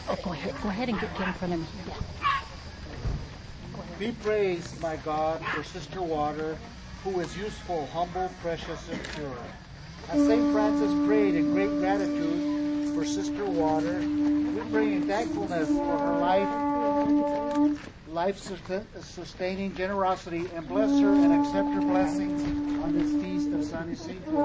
Oh, go ahead and get in front of me. Yeah. Be praised, my God, for Sister Water, who is useful, humble, precious, and pure. As St. Francis prayed in great gratitude for Sister Water, we pray in thankfulness for her life-sustaining generosity, and bless her and accept her blessings on this feast of San Isidro.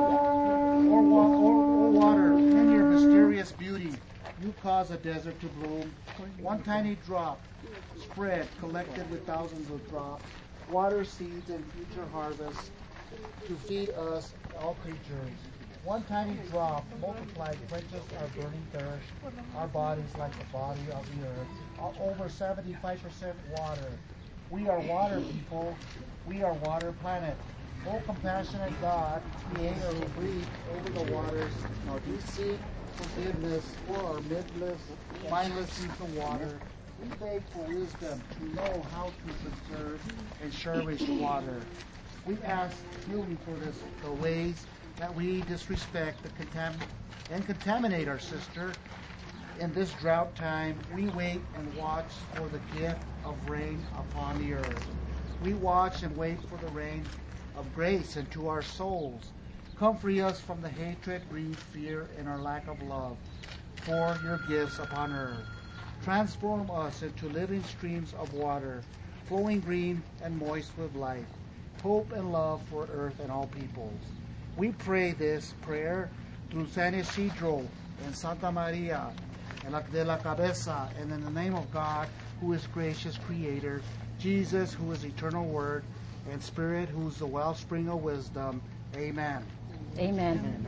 O water, in your mysterious beauty, you cause a desert to bloom. One tiny drop spread, collected with thousands of drops, water seeds and future harvests to feed us, all creatures. One tiny drop multiplied quenches our burning thirst, our bodies like the body of the earth. Over 75% water. We are water people. We are water planet. O compassionate God, Creator who breathed over the waters, now do seek forgiveness for our mindless use of water. We beg for wisdom to know how to conserve and cherish water. We ask healing for the ways that we disrespect and contaminate our sister. In this drought time, we wait and watch for the gift of rain upon the earth. We watch and wait for the rain of grace into our souls. Come free us from the hatred, greed, fear, and our lack of love. Pour your gifts upon earth. Transform us into living streams of water, flowing green and moist with life, hope and love for earth and all peoples. We pray this prayer through San Isidro and Santa Maria de la Cabeza, and in the name of God, who is gracious Creator, Jesus, who is eternal Word, and Spirit, who is the wellspring of wisdom. Amen. Amen. Amen.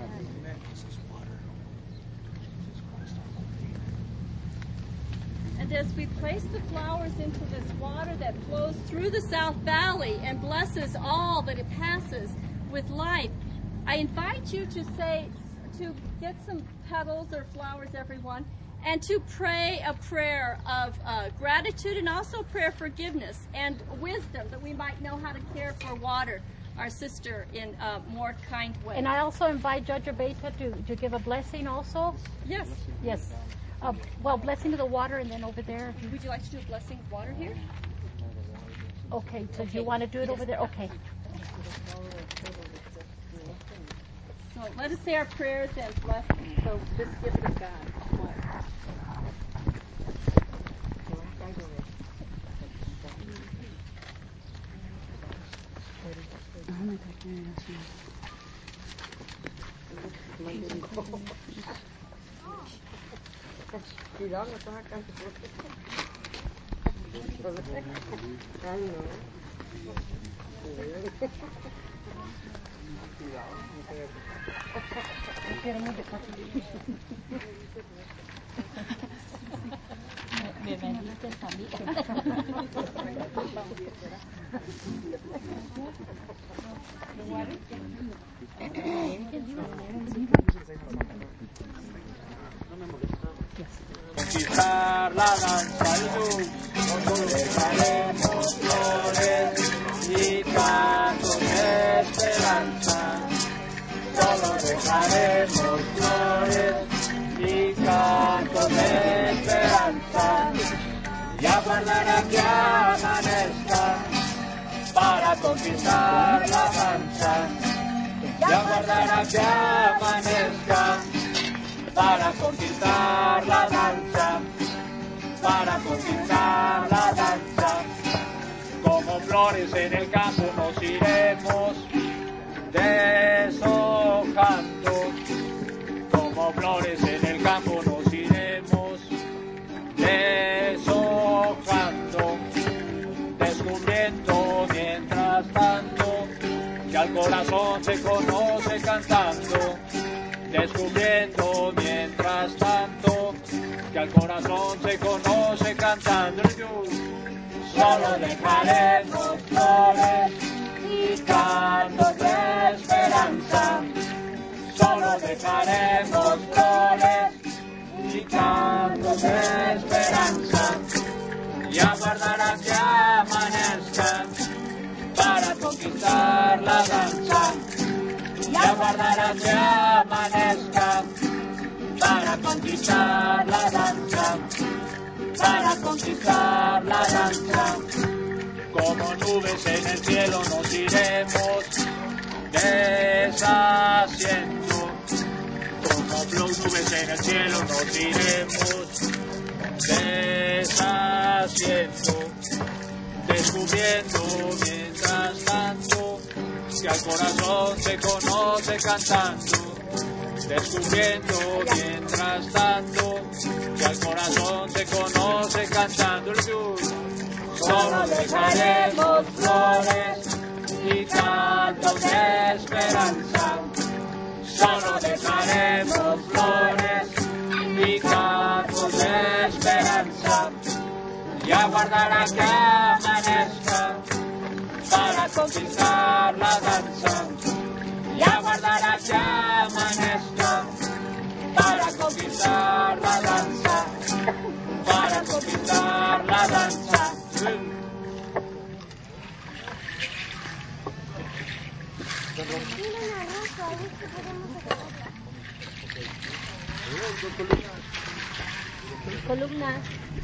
And as we place the flowers into this water that flows through the South Valley and blesses all that it passes with life, I invite you to get some petals or flowers, everyone, and to pray a prayer of gratitude and also a prayer of forgiveness and wisdom, that we might know how to care for water, our sister, in a more kind way. And I also invite Judge Abeta to give a blessing also. Yes. Yes. Blessing to the water, and then over there. Would you like to do a blessing of water here? Okay, so do you want to do it over there? Okay. So let us say our prayers and bless this gift of God. Me vendiste también. Conquistar la danza y luz, solo dejaremos flores y cantos de esperanza. Solo dejaremos flores y cantos de esperanza. Y aguardará que amanezca para conquistar la danza. Y aguardará que amanezca para conquistar la danza, para conquistar la danza. Como flores en el campo nos iremos deshojando, como flores en el campo nos iremos deshojando, descubriendo mientras tanto que al corazón se conoce cantando. Descubriendo mientras tanto que al corazón se conoce cantando. Solo dejaremos flores y cantos de esperanza. Solo dejaremos flores y cantos de esperanza. Y aguardará que amanezca para conquistar la danza. Y aguardará que amanezca para conquistar la danza. para conquistar la danza. Como nubes en el cielo nos iremos deshaciendo. Como nubes en el cielo nos iremos deshaciendo. Descubriendo mientras tanto que al corazón se conoce cantando. Descubriendo mientras tanto que al corazón se conoce cantando. Solo dejaremos flores y cantos de esperanza. Solo dejaremos flores y cantos de esperanza. Y aguardará que amanezca para conquistar la danza. Y aguardará que amanezca para conquistar la danza. Para conquistar la danza. Columna.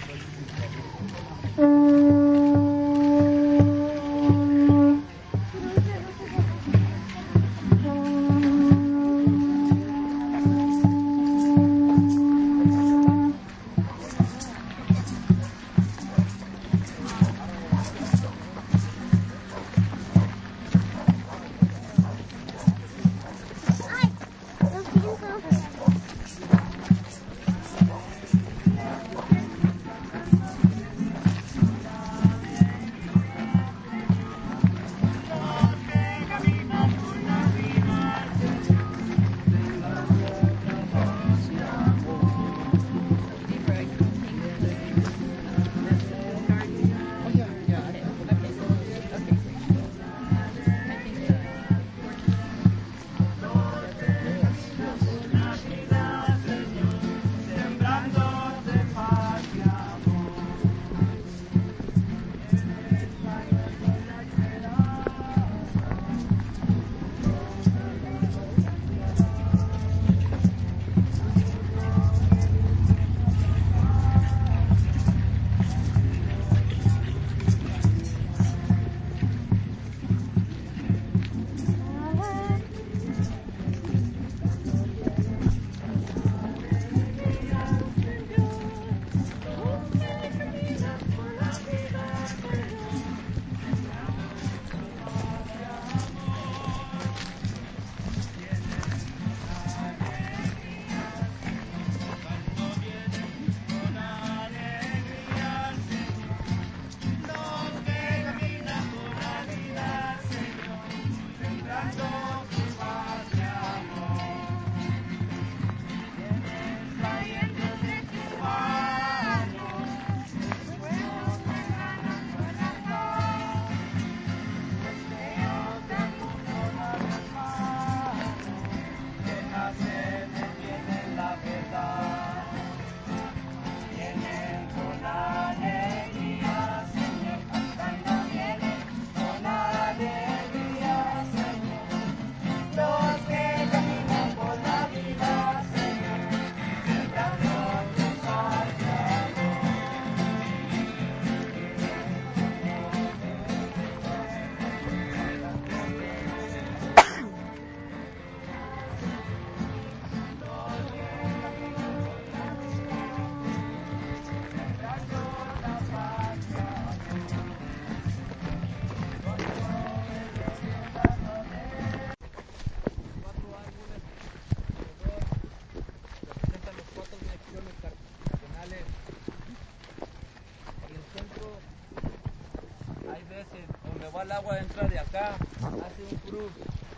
El agua entra de acá, hace un cruz,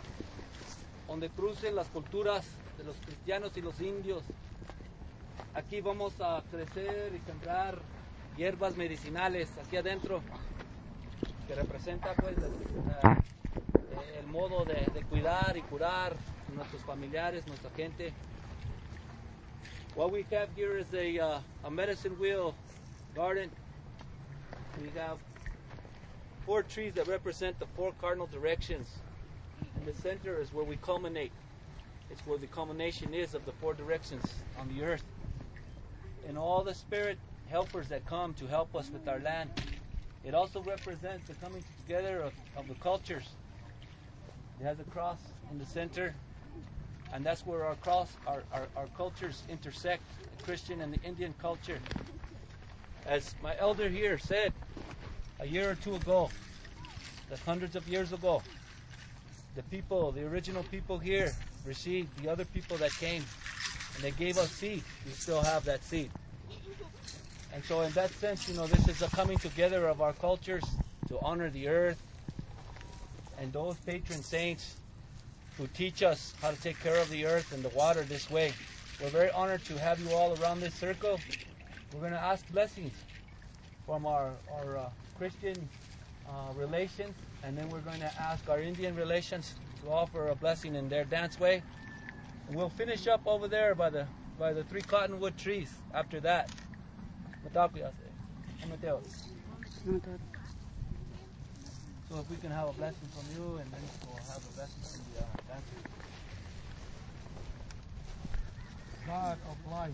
donde crucen las culturas de los cristianos y los indios. Aquí vamos a crecer y sembrar hierbas medicinales aquí adentro, que representa pues el modo de cuidar y curar a nuestros familiares, nuestra gente. What we have here is a medicine wheel garden. We have 4 trees that represent the 4 cardinal directions. In the center is where we culminate. It's where the culmination is of the 4 directions on the earth. And all the spirit helpers that come to help us with our land. It also represents the coming together of the cultures. It has a cross in the center, and that's where our cultures intersect, the Christian and the Indian culture. As my elder here said a year or two ago, that hundreds of years ago, the original people here received the other people that came, and they gave us seed. We still have that seed. And so in that sense, this is a coming together of our cultures to honor the earth and those patron saints who teach us how to take care of the earth and the water this way. We're very honored to have you all around this circle. We're going to ask blessings from our Christian relations, and then we're going to ask our Indian relations to offer a blessing in their dance way. And we'll finish up over there by the 3 cottonwood trees after that. So if we can have a blessing from you, and then we'll have a blessing from the dancers. God of life,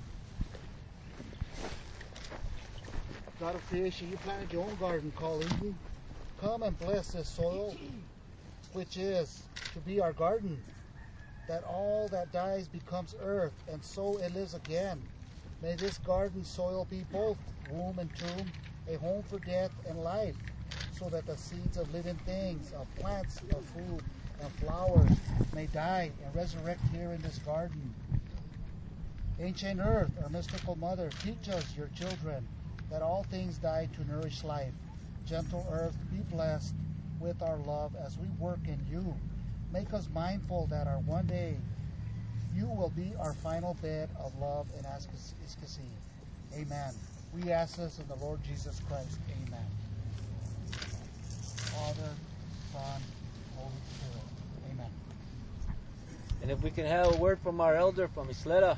God of creation, you planted your own garden called Eden. Come and bless this soil, which is to be our garden, that all that dies becomes earth, and so it lives again. May this garden soil be both womb and tomb, a home for death and life, so that the seeds of living things, of plants, of food, and flowers may die and resurrect here in this garden. Ancient earth, our mystical mother, teach us, your children, that all things die to nourish life. Gentle earth, be blessed with our love as we work in you. Make us mindful that our one day you will be our final bed of love and ecstasy. Amen. We ask this in the Lord Jesus Christ. Amen. Father, Son, Holy Spirit. Amen. And if we can have a word from our elder from Isleta.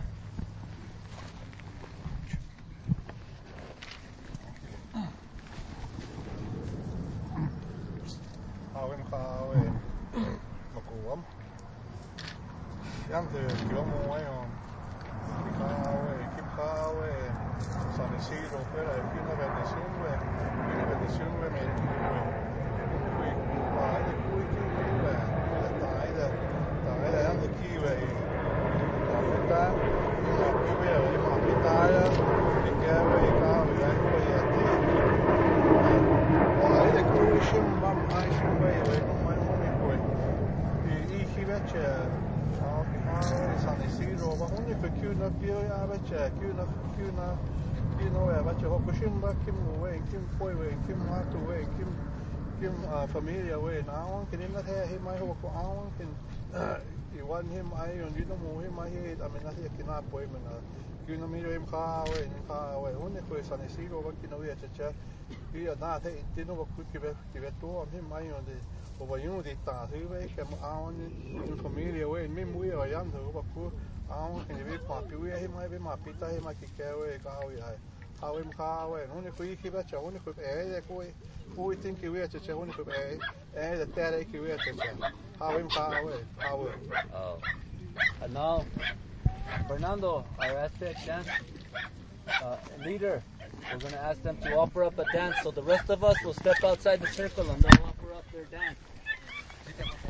Familia way now can in the hair him my hope can you want him I and you know him I hate I mean I cannot appointment you know me him car way only for San Isidro what you know we chat we are not you know what could give it to him I on the over you the task we can on in familia way me we are young to what could can you be part we him I be my pita him I care way how him car way only for you keep it only for who think we are to only for the terra we are to how him car away Oh. And now Fernando, our Aztec dance leader, we're going to ask them to offer up a dance, so the rest of us will step outside the circle and they'll offer up their dance.